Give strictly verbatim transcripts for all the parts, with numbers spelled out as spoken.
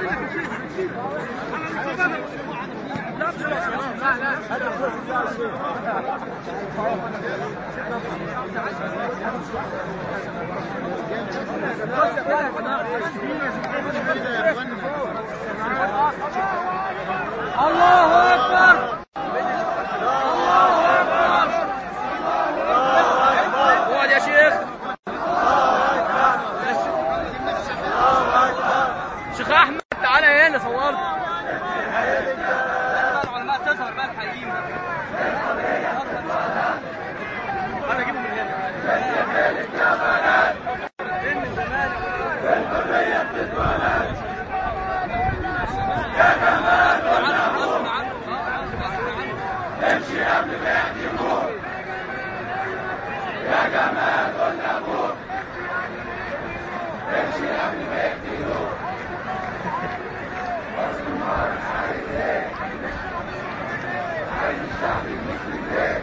الله أكبر. اقعد يا شيخ. شيخ أحمد تعالى هنا صورت. العلماء تظهر بقى الحقيقيين. أنا أجيبهم من هنا. إن الزمالك الحرية بتتولد. يا جمال غصب عنه غصب عنه. امشي قبل ما يحكموك. يا جمال قلنا أبوك. امشي قبل ما يقتلوك. وصل النار عايز ايه؟ عايز الشعب المسلم ايه؟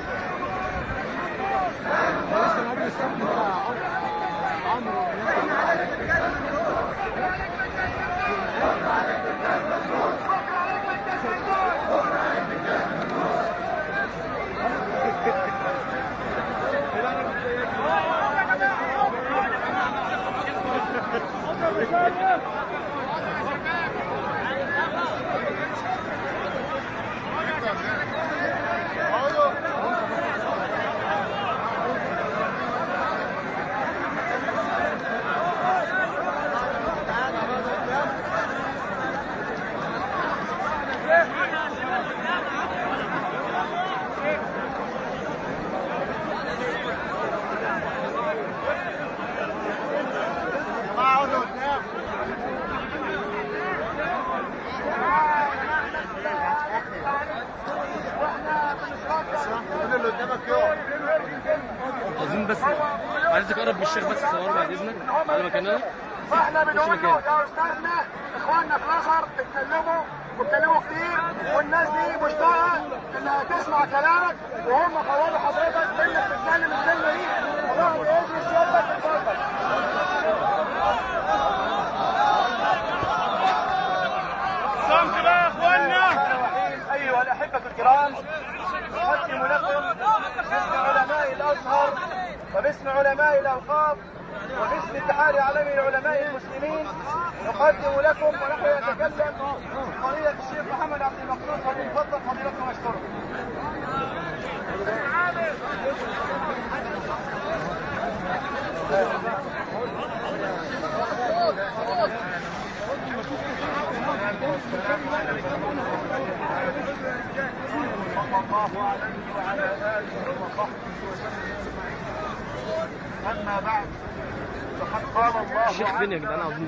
عايزين بس عايزك تقرب من الشيخ بس تصوره بعد اذنك على مكاننا. فاحنا بنقول له يا استاذنا اخواننا في الازهر اتكلموا واتكلموا كتير، والناس دي مشتاقه انها تسمع كلامك، وهم قولوا حضرتك انك تتكلم الكلمه دي. الله يجزي سيادتك. اتفضل. صمت بقى يا اخوانا. ايها الاحبه الكرام، اقدم لكم باسم علماء الازهر وباسم علماء الاوقاف وباسم اتحاد عالمي العلماء المسلمين نقدم لكم ونحن نتكلم قضية الشيخ محمد عبد المقصود. فليتفضل فضيلتكم مشكورا. صلى الله عليه وعلى آله وصحبه وسلم أجمعين. أما بعد، فقد قال الله الشيخ فين يا جدعان؟ عاوزين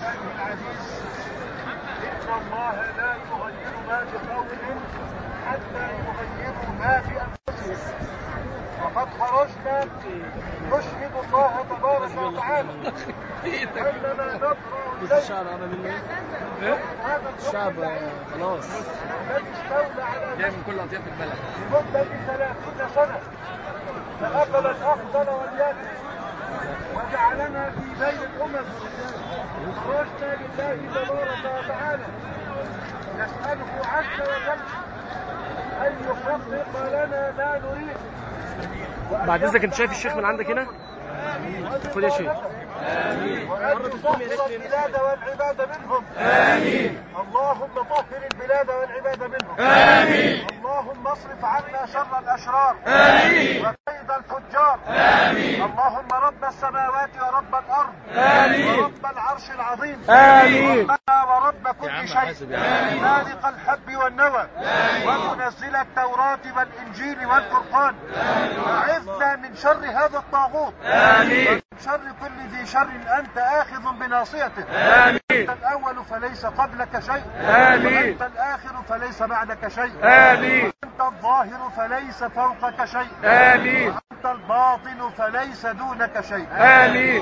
إن الله لا يغير ما بقوم حتى يغيروا ما بأنفسهم. وقد خرجنا نشهد الله تبارك وتعالى أننا نقرأ الشعب عمل منه ايه؟ الشعب خلاص الذي استولى على جاي من كل أطياف البلد لمدة ثلاثين سنة، فأخذ الأفضل والياسر وجعلنا في بين الأمم. خرجنا لله تبارك وتعالى نسأله عز وجل أن يحقق لنا ما نريد. بعد إذنك أنت شايف الشيخ من عندك هنا؟ خد يا شيخ. آمين. وأن تطهر البلاد والعباد منهم. آمين. اللهم طهر البلاد والعباد منهم. آمين. اللهم اصرف عنا شر الأشرار. آمين. وكيد الفجار. آمين. اللهم رب السماوات ورب الأرض. آمين. ورب العرش العظيم. آمين. ربنا ورب كل شيء. خالق الحب والنوى. ومنزل التوراة والإنجيل والفرقان. أعذنا من شر هذا الطاغوت. آمين. شر كل ذي شر أنت آخذ بناصيته. آمين. أنت الأول فليس قبلك شيء. آمين. وأنت الآخر فليس بعدك شيء. آمين. وأنت الظاهر فليس فوقك شيء. آمين. وأنت الباطن فليس دونك شيء. آمين.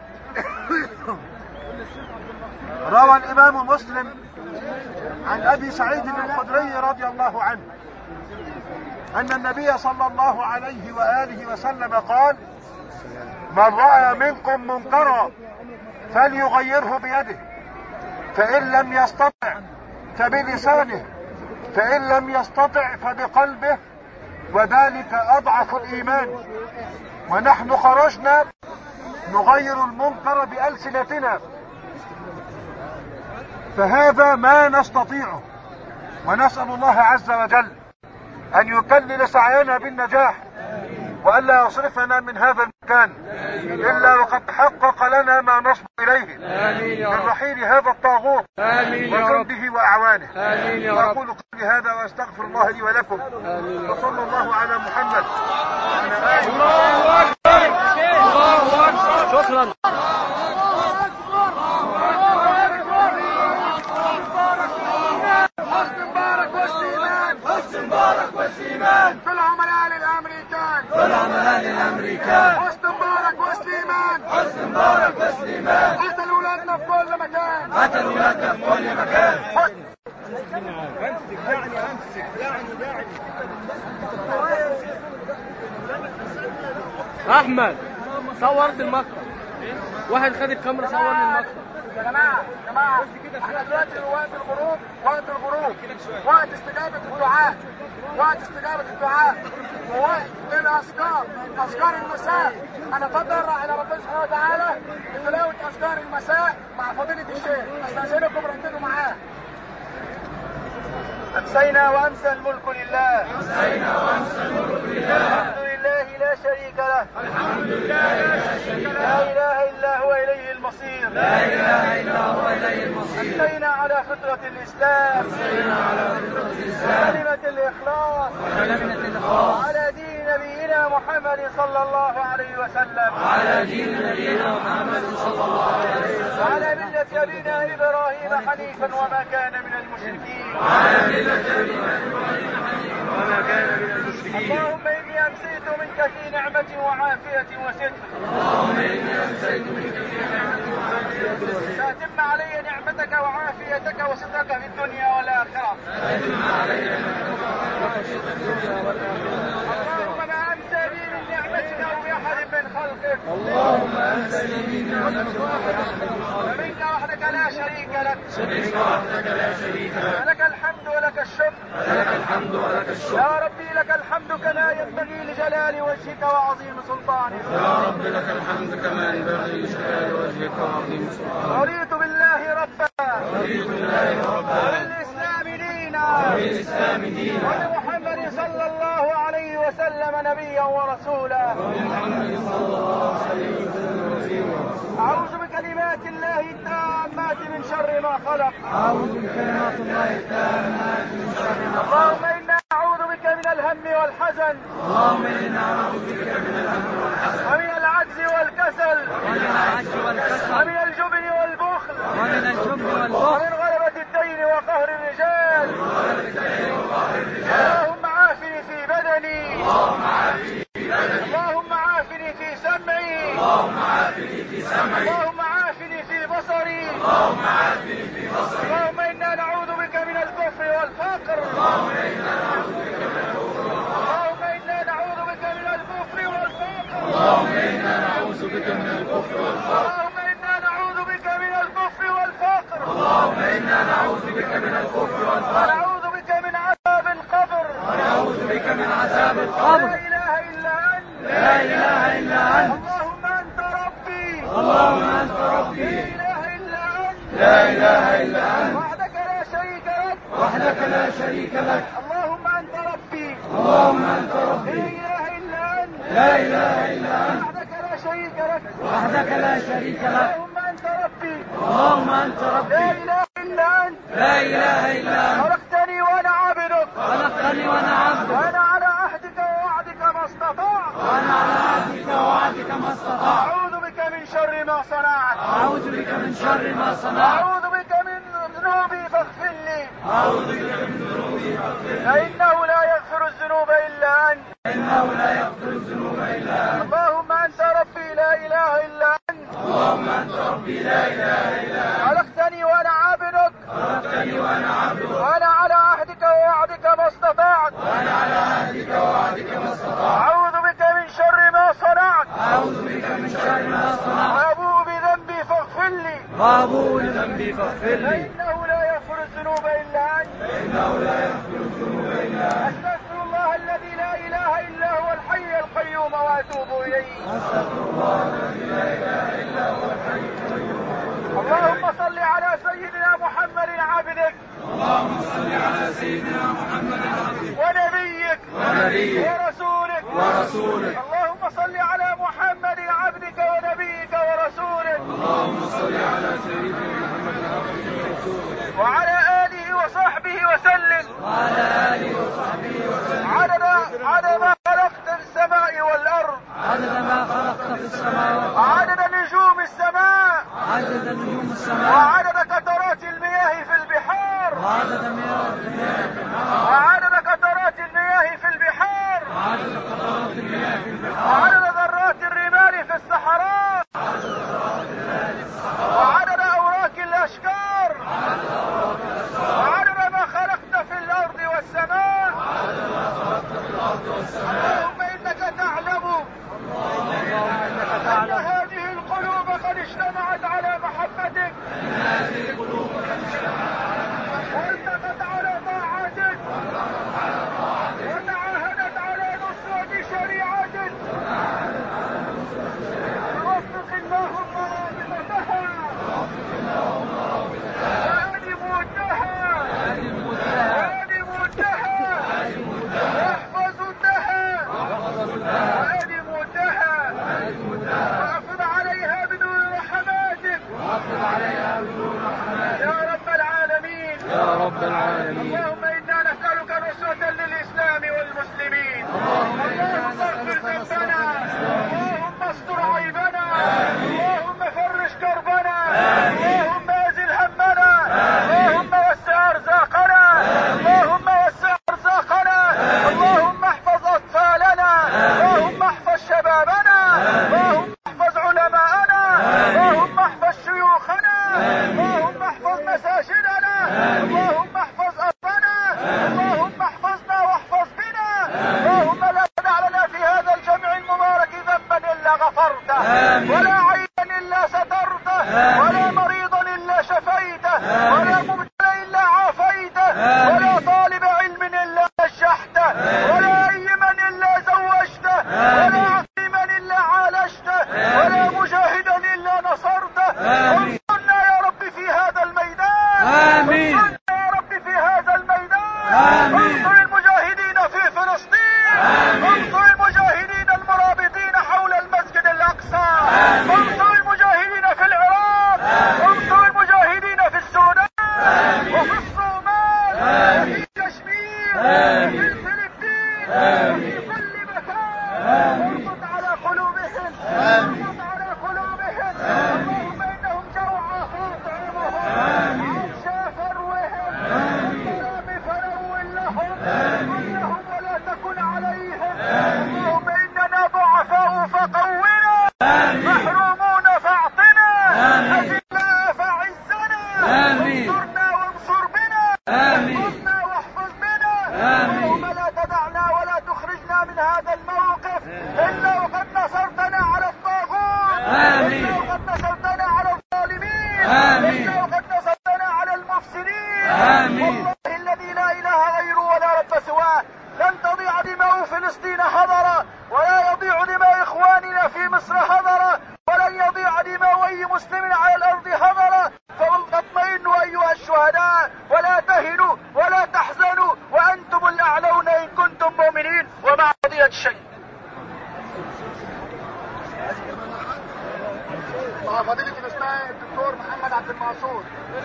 روى الإمام مسلم عن أبي سعيد الخدري رضي الله عنه أن النبي صلى الله عليه وآله وسلم قال: من رأى منكم منكرا فليغيره بيده، فإن لم يستطع فبلسانه، فإن لم يستطع فبقلبه، وذلك أضعف الإيمان. ونحن خرجنا نغير المنكر بألسنتنا، فهذا ما نستطيعه، ونسأل الله عز وجل أن يكلل سعينا بالنجاح، وألا يصرفنا من هذا المكان إلا وقد حقق لنا ما نصب إليه من رحيل هذا الطاغوت وجنده وأعوانه. وأقول قولي هذا وأستغفر الله لي ولكم، وصلى الله على محمد وعلى آله. الله أكبر، الله أكبر. شكرا. حسن مبارك والسيمان، حسن مبارك والسيمان، كل عملاء للأمريكان، كل عملاء للأمريكان، حسن مبارك والسيمان، حسن مبارك والسيمان، قتلوا ولادنا في كل مكان، قتلوا ولادنا في كل مكان. امسك يعني امسك يعني يعني أحمد صور لي المقطع، واحد خد الكاميرا صور لي المقطع. يا جماعة يا جماعة احنا دلوقتي وقت الغروب، وقت الغروب وقت استجابة الدعاء، وقت استجابة الدعاء ووقت الأذكار، أذكار المساء. أنا أتضرع إلى ربنا سبحانه وتعالى بتلاوة أذكار المساء مع فضيلة الشيخ، أستأذنكم ركزوا معاه. أمسينا وأمسى الملك لله، أمسينا وأمسى الملك لله، الحمد لله لا شريك له، الحمد لله لا شريك له، لا إله إلا هو إليه المصير، لا إله إلا هو إليه المصير. أمسينا على فطرة الإسلام، أمسينا على فطرة الإسلام، كلمة الإخلاص، كلمة الإخلاص، على دين نبينا محمد صلى الله عليه وسلم، على دين نبينا محمد صلى الله عليه وسلم، على ملة أبينا إبراهيم حنيفا وما كان من المشركين، على ملة أبينا إبراهيم حنيفا وما كان من المشركين. اللهم إني أمسيت منك في نعمة وعافية وستر، اللهم إني أمسيت منك في نعمة وعافية وستر، فأتم علي نعمتك وعافيتك وسترك في الدنيا والآخرة، فأتم علي نعمتك وعافيتك في الدنيا والآخرة. اللهم ما أمسى بي من نعمتك أو بأحد من خلقك، اللهم أمسى بي من نعمتك أو بأحد من خلقك، فمنك وحدك لا شريك لك، فمنك وحدك لا شريك لك، لك الحمد ولك الشكر، لك الحمد ولك الشكر. يا ربي لك الحمد كما ينبغي لجلال وجهك وعظيم سلطانك، يا رب لك الحمد كما ينبغي لجلال وجهك وعظيم سلطانك. رضيت بالله ربا، رضيت بالله ربا، وبالإسلام دينا، وبالإسلام دينا، وبمحمد صلى الله عليه وسلم نبيا ورسولا، وبمحمد صلى الله عليه وسلم نبيا ورسولا. أعوذ بكلمات الله التامات من شر ما خلق، أعوذ بكلمات الله التامات من شر ما خلق. اللهم إنا نعوذ بك من الهم والحزن، اللهم إنا نعوذ بك من الهم والحزن، ومن العجز والكسل، ومن العجز والكسل، ومن الجبن والبخل، ومن الجبن والبخل، ومن غلبة الدين وقهر الرجال، اللهم عافني في بدني، اللهم عافني في بدني، اللهم عافني في سمعي، اللهم عافني في سمعي، اللهم عافني في بصري، اللهم عافني في بصري. اللهم إنا نعوذ بك من الكفر والفقر، اللهم إنا نعوذ بك من الكفر والفقر، اللهم إنا نعوذ بك من الكفر والفقر، اللهم إنا نعوذ بك من الكفر والفقر، اللهم إنا نعوذ بك من الكفر والفقر، اللهم إنا نعوذ بك من الكفر والفقر، ونعوذ بك من عذاب القبر، ونعوذ بك من عذاب القبر. لا إله إلا أنت، لا إله إلا أنت، اللهم أنت ربي، اللهم أنت ربي، لا إله إلا أنت، لا إله إلا أنت، وحدك لا شريك لك، وحدك لا شريك لك، اللهم أنت ربي، اللهم أنت ربي، لا إله إلا أنت، لا إله إلا أنت، وحدك لا شريك لك، وحدك لا شريك لك، اللهم أنت ربي، اللهم أنت ربي، لا إله إلا أنت، لا إله إلا أنت، خلقتني وأنا عبدك، خلقتني وأنا عبدك، وأنا على عهدك ووعدك ما استطعت، وأنا على عهدك ووعدك ما استطعت، أعوذ بك من شر ما صنعت، أعوذ بك من شر ما صنعت، أعوذ بك من ذنوبي فاغفر لي، أعوذ بك من ذنوبي فاغفر لي، فإنه لا يغفر الذنوب إلا أنت، إنه لا يغفر الذنوب إلا أنت. اللهم أنت ربي لا إله إلا أنت، اللهم أنت ربي لا إله إلا أنت، خلقتني وأنا عبدك، خلقتني وأنا عبدك، وأنا على عهدك ووعدك ما استطعت، وأنا على عهدك ووعدك ما استطعت، أعوذ بك من شر ما صنعت، أعوذ بك من شر ما صنعت، وأبوء بذنبي فاغفر لي، وأبوء بذنبي فاغفر لي. فإنه لا يغفر الذنوب إلا أنت. فإنه لا يغفر الذنوب إلا أنت. أستغفر الله الذي لا إله إلا هو الحي القيوم وأتوب إليه. أستغفر الله الذي لا إله إلا هو الحي القيوم. اللهم صل على سيدنا محمد عبدك. اللهم صل على سيدنا محمد عبدك ونبيك ونبيك ورسولك ورسولك. اللهم صل على محمد عبدك ونبيك ورسولك. اللهم صل على سيدنا محمد عبدك ورسولك. وعلى آله وصحبه وسلم. وعلى آله وصحبه وسلم. عدد عدد ما خلقت في السماء والأرض. عدد ما خلقت في السماوات. وعدد نجوم السماء. عدد نجوم السماء. وعدد قطرات المياه في البحار. وعدد مياه المياه في البحار. وعدد قطرات المياه في البحار. وعدد قطرات المياه في البحار. وعدد ذرات الرمال في الصحراء. وعدد أوراق الأشجار. وعدد ما خلقت في الأرض والسماء. اللهم إنك تعلم أن هذه القلوب قد اجتمعت على محبتك والتقت على طاعتك وتعاهدت على نصرة شريعتك. وفق اللهم رابطتها وأدم ودها واحفظ ودها وأدم ودها وأفض عليها بدون رحماتك يا رب العالمين. يا رب العالمين. اللهم إنا نسألك نصرة للإسلام والمسلمين. اللهم اغفر ذنبنا. اللهم استر عيبنا. اللهم فرج كربنا. اللهم ازل همنا. اللهم وسع أرزاقنا. اللهم وسع أرزاقنا. اللهم احفظ أطفالنا. اللهم احفظ شبابنا. اللهم احفظ علماءنا. اللهم احفظ شيوخنا. اللهم احفظ مساجدنا. اللهم احفظ أرضنا. اللهم احفظنا واحفظ بنا. اللهم لا تدع لنا في هذا الجمع المبارك ذنبا إلا غفرته ولا عيبا إلا سترته ولا مريضا إلا شفيته ولا مبتلى إلا عافيته ولا طالب علم إلا نجحته ولا أيما إلا زوجته ولا عقيما إلا عالجته ولا مجاهدا إلا نصرته. انصرنا يا رب في هذا الميدان. آمين. انصرنا يا رب في هذا الميدان. آمين. انصر المجاهدين في فلسطين. انصر المجاهدين المرابطين حول المسجد الأقصى. انصر المجاهدين في العراق. انصر المجاهدين في السودان وفي الصومال وفي كشمير وفي الفلبين وفي كل مكان. اربط على قلوبهم. اربط على قلوبهم. اللهم انهم جوعى فاطعمهم. عطشى فروهم. الظلام فرول لهم. كن لهم ولا تكن عليهم. اللهم اننا ضعفاء فقونا. محرومون فاعطنا. أذلنا فعزنا. انصرنا وانصر بنا. احفظنا واحفظ بنا. اللهم لا تدعنا ولا تخرجنا من هذا الموقف إلا وقد نصرتنا على الطاغوت. إلا وقد نصرتنا على الظالمين. إلا وقد نصرتنا على المفسدين. والله الذي لا إله غيره ولا رب سواه لن تضيع دماء فلسطين هدرا ولا يضيع دماء إخواننا في مصر هدرا ولن يضيع دماء أي مسلم على الأرض هدرا. فاطمئنوا أيها الشهداء ولا تهنوا ولا تحزنوا وأنتم الأعلون إن كنتم مؤمنين. ومع قضية الشيء مع فضيلة الأستاذ الدكتور محمد عبد المعصور.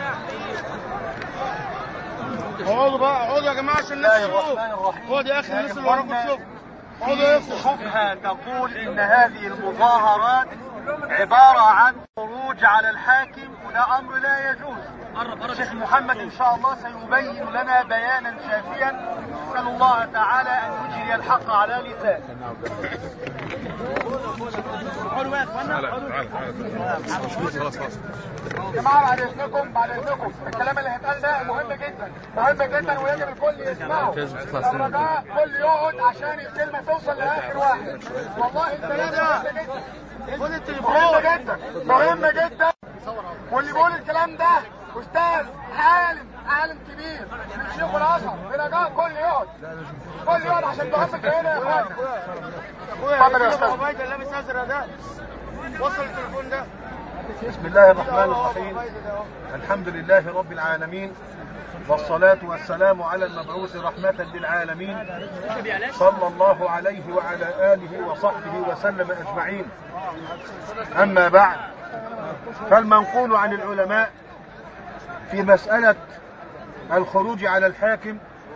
اقعدوا بقى، اقعدوا يا جماعه عشان الناس تشوف. اقعد يا اخي الناس اللي وراكم تشوف. اقعدوا يا اخي. شبهة تقول إن هذه المظاهرات عبارة عن خروج على الحاكم وده أمر لا يجوز. الشيخ محمد إن شاء الله سيبين لنا بيانا شافيا. نسأل الله تعالى أن يجري الحق على لسانه. جماعة بعد إذنكم بعد إذنكم الكلام اللي هيتقال ده مهم جدا مهم جدا ويجب الكل يسمعه. الرجاء كل يقعد عشان الكلمة توصل لآخر واحد. والله الكلام ده مهم جدا مهم جدا مهم جدا. واللي بيقول الكلام ده استاذ عالم عالم كبير من شيخ الازهر بنجاح كل يقعد كل يقعد عشان تغفل هنا يا اخوانا. اتفضل يا استاذ. لابس ازرق ده وصل التليفون ده. بسم الله الرحمن الرحيم. الحمد لله رب العالمين، والصلاة والسلام على المبعوث رحمة للعالمين صلى الله عليه وعلى آله وصحبه وسلم أجمعين. أما بعد، فالمنقول عن العلماء في مسألة الخروج على الحاكم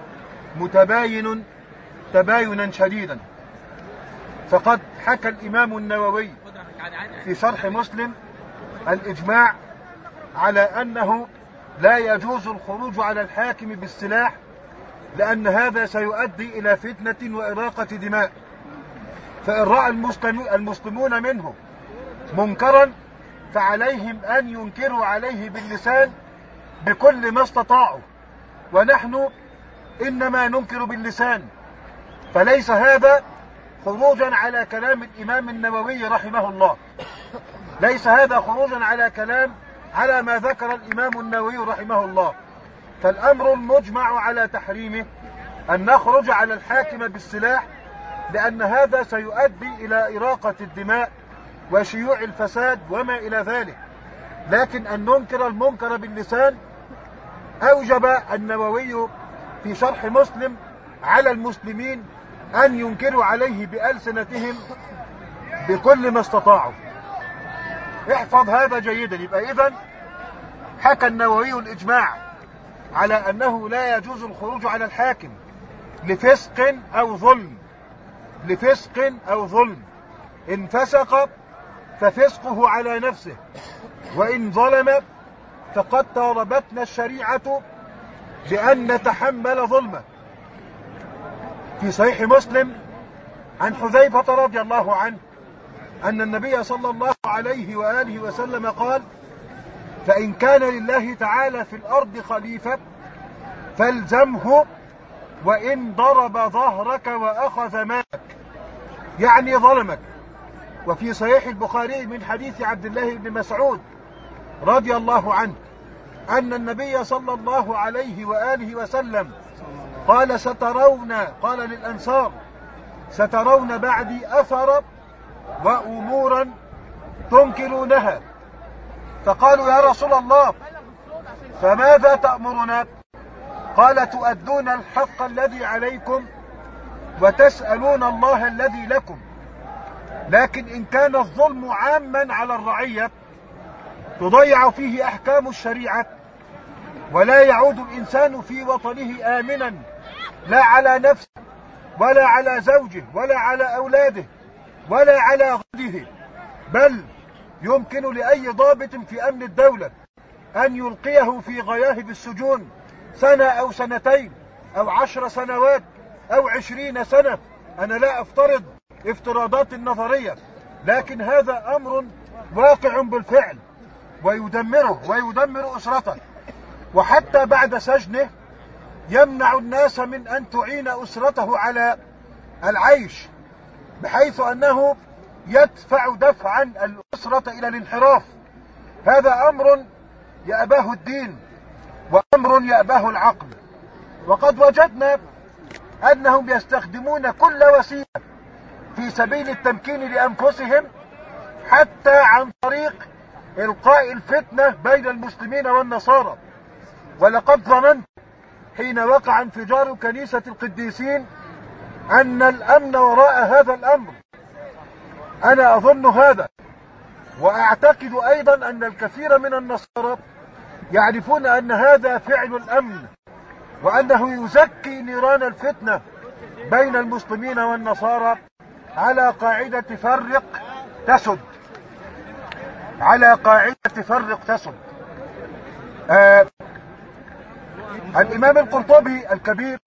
متباين تباينا شديدا. فقد حكى الإمام النووي في شرح مسلم الإجماع على أنه لا يجوز الخروج على الحاكم بالسلاح، لأن هذا سيؤدي إلى فتنة وإراقة دماء. فإن رأى المسلمون منه منكرا فعليهم أن ينكروا عليه باللسان بكل ما استطاعوا، ونحن إنما ننكر باللسان. فليس هذا خروجا على كلام الإمام النووي رحمه الله، ليس هذا خروجا على كلام على ما ذكر الإمام النووي رحمه الله. فالأمر المجمع على تحريمه أن نخرج على الحاكم بالسلاح، لأن هذا سيؤدي إلى إراقة الدماء وشيوع الفساد وما إلى ذلك. لكن أن ننكر المنكر باللسان أوجب النووي في شرح مسلم على المسلمين أن ينكروا عليه بألسنتهم بكل ما استطاعوا. احفظ هذا جيدا. يبقى إذن حكى النووي الإجماع على أنه لا يجوز الخروج على الحاكم لفسق أو ظلم، لفسق أو ظلم. إن فسق ففسقه على نفسه، وإن ظلم فقد طالبتنا الشريعة بأن نتحمل ظلمه. في صحيح مسلم عن حذيفة رضي الله عنه أن النبي صلى الله عليه وآله وسلم قال: فإن كان لله تعالى في الأرض خليفة فالزمه وإن ضرب ظهرك وأخذ مالك، يعني ظلمك. وفي صحيح البخاري من حديث عبد الله بن مسعود رضي الله عنه أن النبي صلى الله عليه وآله وسلم قال: سترون، قال للأنصار: سترون بعدي أثر وأمورا تنكرونها. فقالوا: يا رسول الله فماذا تأمرنا؟ قال: تؤدون الحق الذي عليكم وتسألون الله الذي لكم. لكن إن كان الظلم عاما على الرعية تضيع فيه أحكام الشريعة، ولا يعود الإنسان في وطنه آمنا، لا على نفسه ولا على زوجه ولا على أولاده ولا على غده، بل يمكن لأي ضابط في أمن الدولة أن يلقيه في غياهب السجون سنة أو سنتين أو عشر سنوات أو عشرين سنة. أنا لا أفترض افتراضات النظرية، لكن هذا أمر واقع بالفعل، ويدمره ويدمر أسرته. وحتى بعد سجنه يمنع الناس من أن تعين أسرته على العيش، بحيث أنه يدفع دفعا الأسرة إلى الانحراف. هذا أمر يأباه الدين وأمر يأباه العقل. وقد وجدنا أنهم يستخدمون كل وسيلة في سبيل التمكين لأنفسهم، حتى عن طريق إلقاء الفتنة بين المسلمين والنصارى. ولقد ظننت حين وقع انفجار كنيسة القديسين أن الأمن وراء هذا الأمر. أنا أظن هذا، وأعتقد أيضا أن الكثير من النصارى يعرفون أن هذا فعل الأمن، وأنه يزكي نيران الفتنة بين المسلمين والنصارى على قاعدة فرق تسد، على قاعدة فرق تسد. آه الإمام القرطبي الكبير،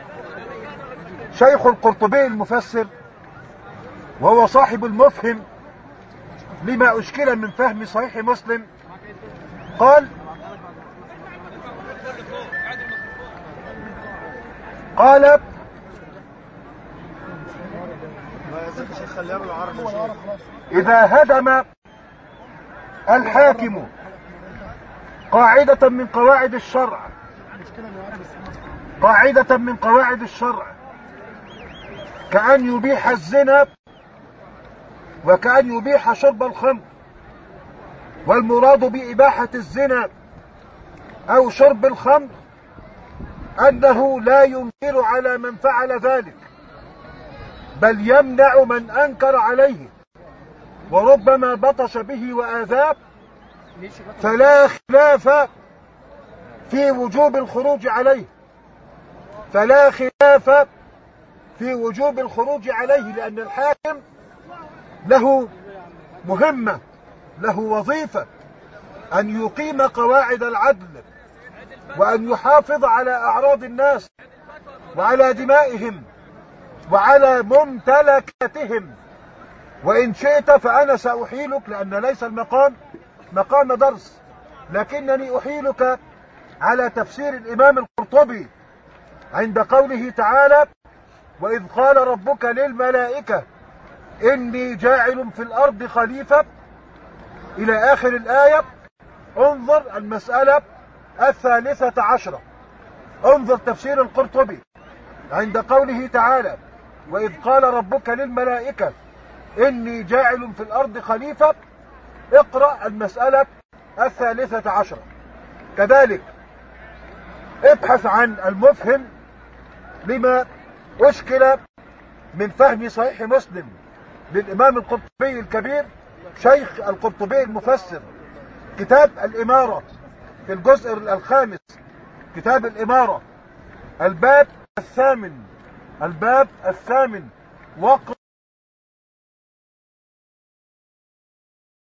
شيخ القرطبي المفسر، وهو صاحب المفهم لما أشكل من فهم صحيح مسلم، قال قال إذا هدم الحاكم قاعدة من قواعد الشرع قاعدة من قواعد الشرع كأن يبيح الزنا وكأن يبيح شرب الخمر، والمراد بإباحة الزنا أو شرب الخمر أنه لا ينكر على من فعل ذلك، بل يمنع من أنكر عليه وربما بطش به وآذاه، فلا خلاف في وجوب الخروج عليه فلا خلاف في وجوب الخروج عليه لأن الحاكم له مهمة، له وظيفة أن يقيم قواعد العدل وأن يحافظ على أعراض الناس وعلى دمائهم وعلى ممتلكاتهم. وإن شئت فأنا سأحيلك، لأن ليس المقام مقام درس، لكنني أحيلك على تفسير الإمام القرطبي عند قوله تعالى: وإذ قال ربك للملائكة إني جاعل في الأرض خليفة، إلى آخر الآية. انظر المسألة الثالثة عشرة، انظر تفسير القرطبي عند قوله تعالى: وإذ قال ربك للملائكة إني جاعل في الأرض خليفة، اقرأ المسألة الثالثة عشرة. كذلك ابحث عن المفهم لما أشكل من فهم صحيح مسلم للإمام القرطبي الكبير شيخ القرطبي المفسر، كتاب الإمارة في الجزء الخامس، كتاب الإمارة الباب الثامن الباب الثامن وقف